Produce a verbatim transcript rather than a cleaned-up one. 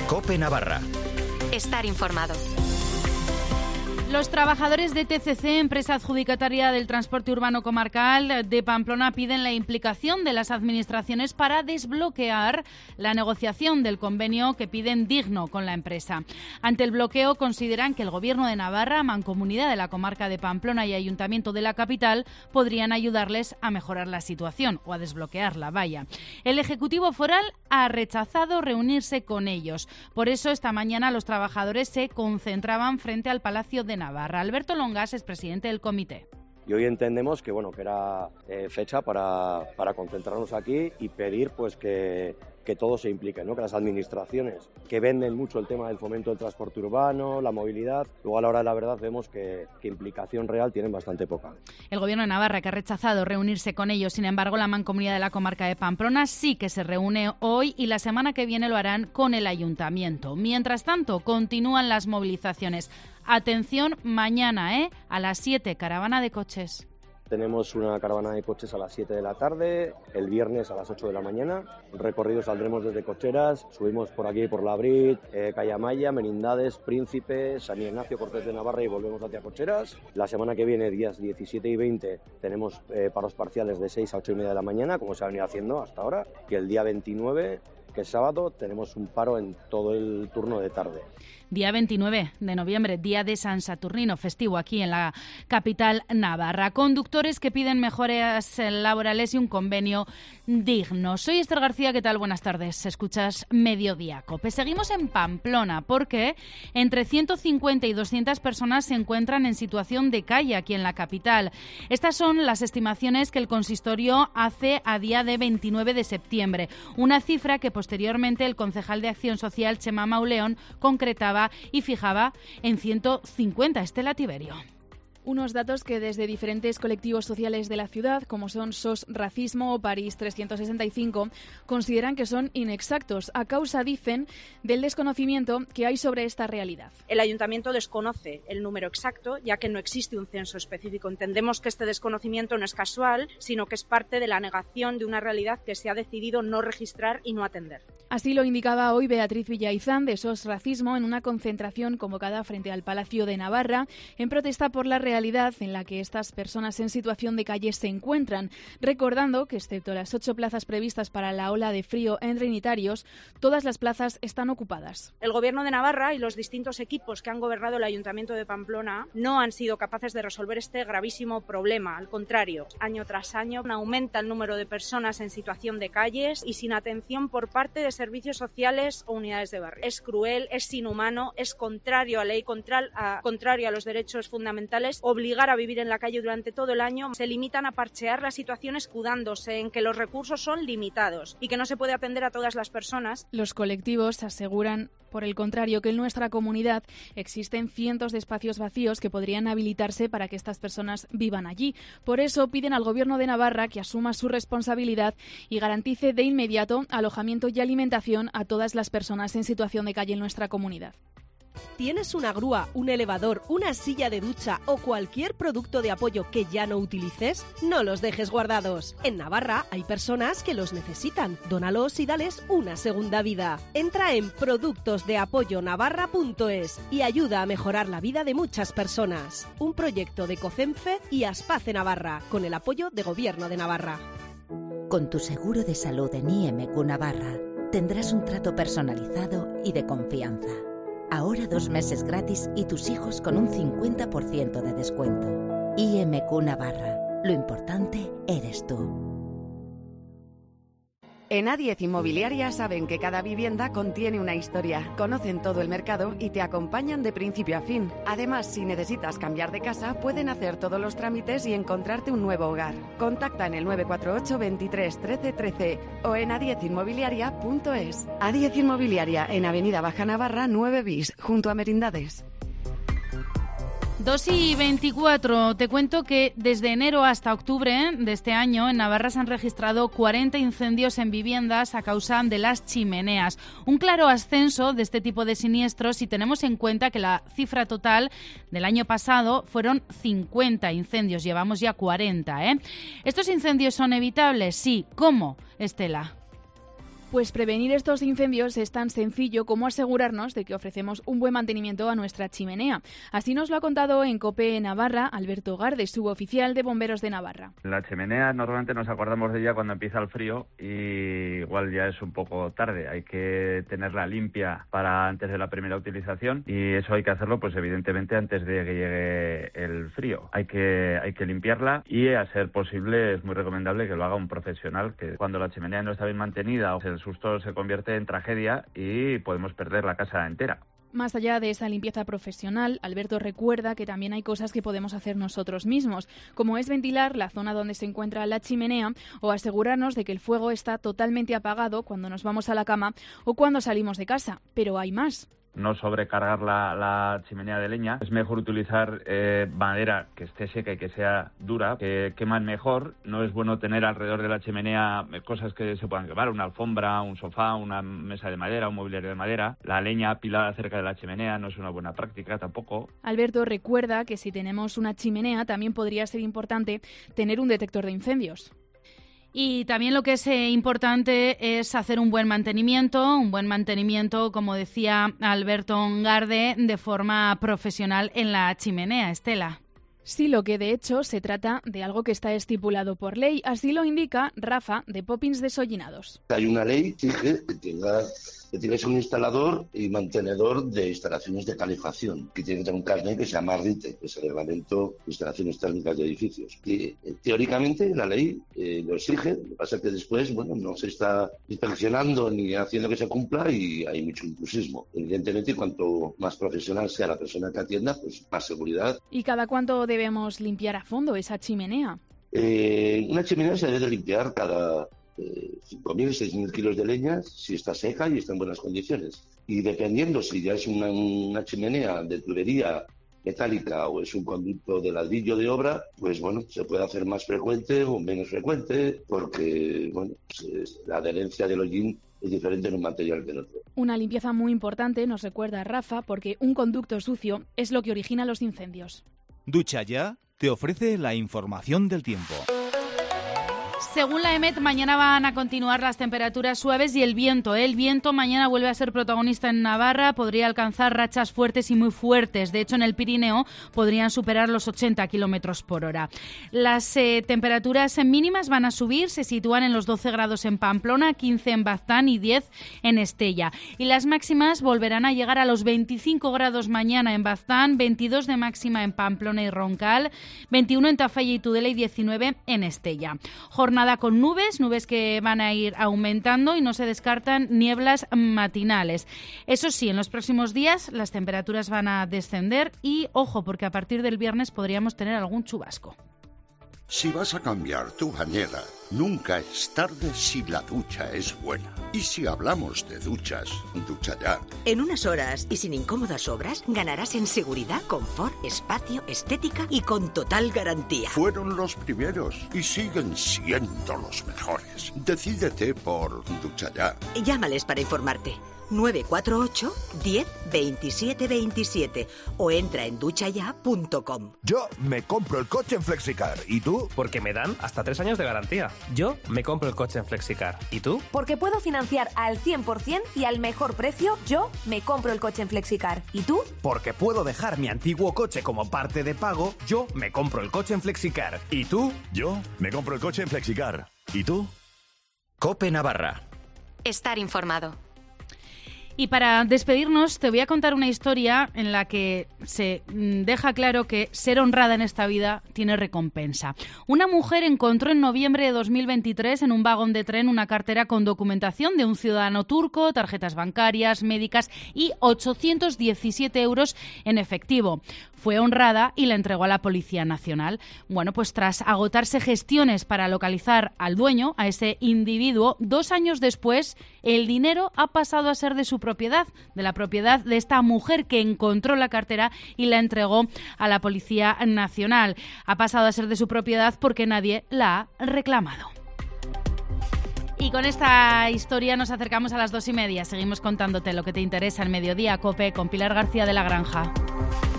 COPE Navarra. Estar informado. Los trabajadores de T C C, empresa adjudicataria del transporte urbano comarcal de Pamplona, piden la implicación de las administraciones para desbloquear la negociación del convenio que piden digno con la empresa. Ante el bloqueo, consideran que el Gobierno de Navarra, Mancomunidad de la comarca de Pamplona y Ayuntamiento de la capital podrían ayudarles a mejorar la situación o a desbloquearla, vaya. El Ejecutivo Foral ha rechazado reunirse con ellos. Por eso, esta mañana los trabajadores se concentraban frente al Palacio de Navarra. Alberto Longas es presidente del comité. Y hoy entendemos que bueno que era eh, fecha para, para concentrarnos aquí y pedir pues que, que todos se impliquen, ¿no? Que las administraciones que venden mucho el tema del fomento del transporte urbano, la movilidad, luego a la hora de la verdad vemos que, que implicación real tienen bastante poca. El Gobierno de Navarra, que ha rechazado reunirse con ellos, sin embargo la Mancomunidad de la comarca de Pamplona sí que se reúne hoy y la semana que viene lo harán con el Ayuntamiento. Mientras tanto, continúan las movilizaciones. Atención, mañana, ¿eh? A las siete, caravana de coches. Tenemos una caravana de coches a las siete de la tarde, el viernes a las ocho de la mañana. Un recorrido saldremos desde Cocheras, subimos por aquí por La Brit, eh, Calle Amaya, Merindades, Príncipe, San Ignacio, Cortes de Navarra y volvemos hacia Cocheras. La semana que viene, días diecisiete y veinte, tenemos eh, paros parciales de seis a ocho y media de la mañana, como se ha venido haciendo hasta ahora. Y el día veintinueve, que es sábado, tenemos un paro en todo el turno de tarde. Día veintinueve de noviembre, día de San Saturnino, festivo aquí en la capital navarra. Conductores que piden mejoras laborales y un convenio digno. Soy Esther García, ¿qué tal? Buenas tardes. Escuchas Mediodía Cope. Seguimos en Pamplona porque entre ciento cincuenta y doscientas personas se encuentran en situación de calle aquí en la capital. Estas son las estimaciones que el consistorio hace a día de veintinueve de septiembre. Una cifra que posteriormente el concejal de Acción Social, Chema Mauleón, concretaba y fijaba en ciento cincuenta. Estela Tiberio. Unos datos que desde diferentes colectivos sociales de la ciudad, como son S O S Racismo o París trescientos sesenta y cinco, consideran que son inexactos a causa, dicen, del desconocimiento que hay sobre esta realidad. El Ayuntamiento desconoce el número exacto, ya que no existe un censo específico. Entendemos que este desconocimiento no es casual, sino que es parte de la negación de una realidad que se ha decidido no registrar y no atender. Así lo indicaba hoy Beatriz Villaizán de S O S Racismo en una concentración convocada frente al Palacio de Navarra en protesta por la realidad en la que estas personas en situación de calle se encuentran, recordando que excepto las ocho plazas previstas para la ola de frío en Trinitarios, todas las plazas están ocupadas. El Gobierno de Navarra y los distintos equipos que han gobernado el Ayuntamiento de Pamplona no han sido capaces de resolver este gravísimo problema. Al contrario, año tras año aumenta el número de personas en situación de calles y sin atención por parte de servicios sociales o unidades de barrio. Es cruel, es inhumano, es contrario a la ley, contra, a, contrario a los derechos fundamentales. Obligar a vivir en la calle durante todo el año. Se limitan a parchear la situación escudándose en que los recursos son limitados y que no se puede atender a todas las personas. Los colectivos aseguran, por el contrario, que en nuestra comunidad existen cientos de espacios vacíos que podrían habilitarse para que estas personas vivan allí. Por eso piden al Gobierno de Navarra que asuma su responsabilidad y garantice de inmediato alojamiento y alimentación a todas las personas en situación de calle en nuestra comunidad. ¿Tienes una grúa, un elevador, una silla de ducha o cualquier producto de apoyo que ya no utilices? No los dejes guardados. En Navarra hay personas que los necesitan. Dónalos y dales una segunda vida. Entra en productos de apoyo navarra punto es y ayuda a mejorar la vida de muchas personas. Un proyecto de COCENFE y Aspace Navarra, con el apoyo de Gobierno de Navarra. Con tu seguro de salud en I M Q Navarra tendrás un trato personalizado y de confianza. Ahora dos meses gratis y tus hijos con un cincuenta por ciento de descuento. I M Q Navarra. Lo importante eres tú. En A diez Inmobiliaria saben que cada vivienda contiene una historia, conocen todo el mercado y te acompañan de principio a fin. Además, si necesitas cambiar de casa, pueden hacer todos los trámites y encontrarte un nuevo hogar. Contacta en el nueve cuatro ocho, veintitrés, trece, trece o en a diez inmobiliaria punto es. A diez Inmobiliaria, en Avenida Baja Navarra nueve bis, junto a Merindades. dos y veinticuatro. Te cuento que desde enero hasta octubre de este año en Navarra se han registrado cuarenta incendios en viviendas a causa de las chimeneas. Un claro ascenso de este tipo de siniestros si tenemos en cuenta que la cifra total del año pasado fueron cincuenta incendios. Llevamos ya cuarenta, ¿eh? ¿Estos incendios son evitables? Sí. ¿Cómo, Estela? Pues prevenir estos incendios es tan sencillo como asegurarnos de que ofrecemos un buen mantenimiento a nuestra chimenea. Así nos lo ha contado en COPE Navarra Alberto Garde, suboficial de Bomberos de Navarra. La chimenea normalmente nos acordamos de ella cuando empieza el frío y igual ya es un poco tarde. Hay que tenerla limpia para antes de la primera utilización y eso hay que hacerlo pues evidentemente antes de que llegue el frío. Hay que, hay que limpiarla y a ser posible es muy recomendable que lo haga un profesional, que cuando la chimenea no está bien mantenida el susto se convierte en tragedia y podemos perder la casa entera. Más allá de esa limpieza profesional, Alberto recuerda que también hay cosas que podemos hacer nosotros mismos, como es ventilar la zona donde se encuentra la chimenea o asegurarnos de que el fuego está totalmente apagado cuando nos vamos a la cama o cuando salimos de casa. Pero hay más. No sobrecargar la, la chimenea de leña. Es mejor utilizar eh, madera que esté seca y que sea dura, que queman mejor. No es bueno tener alrededor de la chimenea cosas que se puedan quemar, una alfombra, un sofá, una mesa de madera, un mobiliario de madera. La leña apilada cerca de la chimenea no es una buena práctica tampoco. Alberto recuerda que si tenemos una chimenea también podría ser importante tener un detector de incendios. Y también lo que es eh, importante es hacer un buen mantenimiento, un buen mantenimiento, como decía Alberto Garde, de forma profesional en la chimenea. Estela. Sí, lo que de hecho se trata de algo que está estipulado por ley. Así lo indica Rafa, de Poppins Desollinados. Hay una ley que exige que tenga... que tiene que ser un instalador y mantenedor de instalaciones de calefacción, que tiene que tener un carnet que se llama RITE, que es el Reglamento de Instalaciones Técnicas de Edificios. Que eh, teóricamente la ley eh, lo exige, lo que pasa es que después bueno, no se está inspeccionando ni haciendo que se cumpla y hay mucho intrusismo. Evidentemente, cuanto más profesional sea la persona que atienda, pues más seguridad. ¿Y cada cuánto debemos limpiar a fondo esa chimenea? Eh, una chimenea se debe de limpiar cada... Eh, cinco mil, seis mil kilos de leña si está seca y está en buenas condiciones. Y dependiendo si ya es una, una chimenea de tubería metálica o es un conducto de ladrillo de obra, pues bueno, se puede hacer más frecuente o menos frecuente porque bueno, pues, la adherencia del hollín es diferente en un material que en otro. Una limpieza muy importante, nos recuerda Rafa, porque un conducto sucio es lo que origina los incendios. Ducha Ya te ofrece la información del tiempo. Según la EMET, mañana van a continuar las temperaturas suaves y el viento. El viento mañana vuelve a ser protagonista en Navarra, podría alcanzar rachas fuertes y muy fuertes. De hecho, en el Pirineo podrían superar los ochenta kilómetros por hora. Las eh, temperaturas mínimas van a subir, se sitúan en los doce grados en Pamplona, quince en Baztán y diez en Estella. Y las máximas volverán a llegar a los veinticinco grados mañana en Baztán, veintidós de máxima en Pamplona y Roncal, veintiuno en Tafalla y Tudela y diecinueve en Estella. Jornada con nubes, nubes que van a ir aumentando y no se descartan nieblas matinales. Eso sí, en los próximos días las temperaturas van a descender y, ojo, porque a partir del viernes podríamos tener algún chubasco. Si vas a cambiar tu bañera, nunca es tarde si la ducha es buena. Y si hablamos de duchas, Ducha Ya. En unas horas y sin incómodas obras, ganarás en seguridad, confort, espacio, estética y con total garantía. Fueron los primeros y siguen siendo los mejores. Decídete por Ducha Ya. Llámales para informarte. nueve cuatro ocho, diez, veintisiete veintisiete o entra en ducha ya punto com. Yo me compro el coche en Flexicar. ¿Y tú? Porque me dan hasta tres años de garantía. Yo me compro el coche en Flexicar. ¿Y tú? Porque puedo financiar al cien por ciento y al mejor precio. Yo me compro el coche en Flexicar. ¿Y tú? Porque puedo dejar mi antiguo coche como parte de pago. Yo me compro el coche en Flexicar. ¿Y tú? Yo me compro el coche en Flexicar. ¿Y tú? COPE Navarra. Estar informado. Y para despedirnos te voy a contar una historia en la que se deja claro que ser honrada en esta vida tiene recompensa. Una mujer encontró en noviembre de dos mil veintitrés en un vagón de tren una cartera con documentación de un ciudadano turco, tarjetas bancarias, médicas y ochocientos diecisiete euros en efectivo. Fue honrada y la entregó a la Policía Nacional. Bueno, pues tras agotarse gestiones para localizar al dueño, a ese individuo, dos años después, el dinero ha pasado a ser de su propiedad, de la propiedad de esta mujer que encontró la cartera y la entregó a la Policía Nacional. Ha pasado a ser de su propiedad porque nadie la ha reclamado. Y con esta historia nos acercamos a las dos y media. Seguimos contándote lo que te interesa en Mediodía COPE con Pilar García de la Granja.